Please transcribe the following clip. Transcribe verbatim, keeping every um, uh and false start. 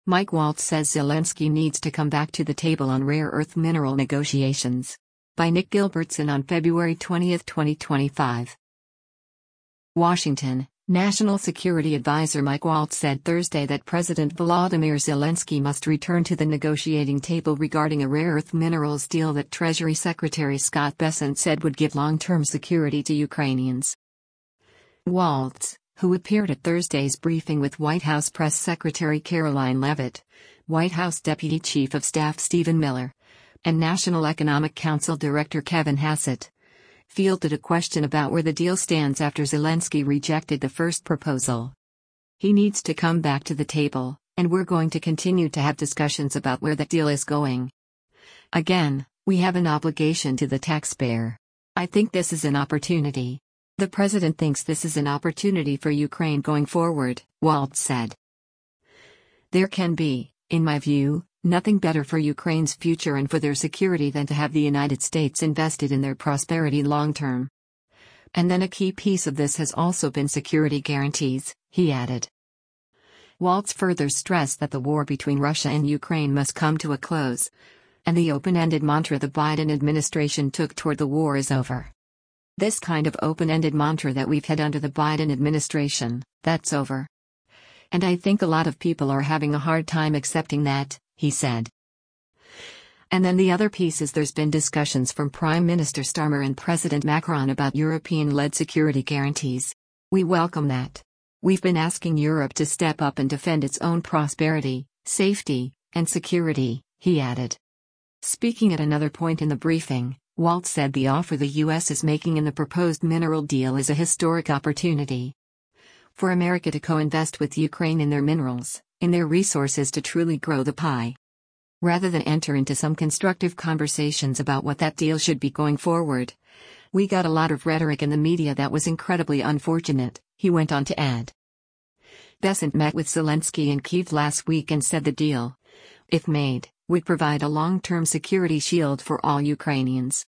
Mike Waltz says Zelensky needs to come back to the table on rare earth mineral negotiations. By Nick Gilbertson on February twentieth, twenty twenty-five. Washington, National Security Advisor Mike Waltz said Thursday that President Volodymyr Zelensky must return to the negotiating table regarding a rare earth minerals deal that Treasury Secretary Scott Bessent said would give long-term security to Ukrainians. Waltz, who appeared at Thursday's briefing with White House Press Secretary Caroline Leavitt, White House Deputy Chief of Staff Stephen Miller, and National Economic Council Director Kevin Hassett, fielded a question about where the deal stands after Zelensky rejected the first proposal. He needs to come back to the table, and we're going to continue to have discussions about where that deal is going. Again, we have an obligation to the taxpayer. I think this is an opportunity. The president thinks this is an opportunity for Ukraine going forward, Waltz said. There can be, in my view, nothing better for Ukraine's future and for their security than to have the United States invested in their prosperity long term. And then a key piece of this has also been security guarantees, he added. Waltz further stressed that the war between Russia and Ukraine must come to a close, and the open-ended mantra the Biden administration took toward the war is over. This kind of open-ended mantra that we've had under the Biden administration, that's over. And I think a lot of people are having a hard time accepting that, he said. And then the other piece is there's been discussions from Prime Minister Starmer and President Macron about European-led security guarantees. We welcome that. We've been asking Europe to step up and defend its own prosperity, safety, and security, he added. Speaking at another point in the briefing, Waltz said the offer the U S is making in the proposed mineral deal is a historic opportunity for America to co-invest with Ukraine in their minerals, in their resources to truly grow the pie. Rather than enter into some constructive conversations about what that deal should be going forward, we got a lot of rhetoric in the media that was incredibly unfortunate, he went on to add. Bessent met with Zelensky in Kyiv last week and said the deal, if made, would provide a long-term security shield for all Ukrainians.